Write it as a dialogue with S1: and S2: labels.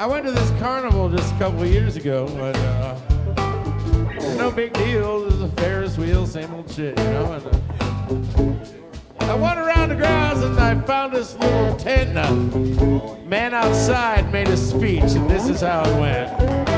S1: I went to this carnival just a couple of years ago, but no big deal. There's a Ferris wheel, same old shit, you know. And, I went around the grounds and I found this little tent. And a man outside made a speech, and this is how it went.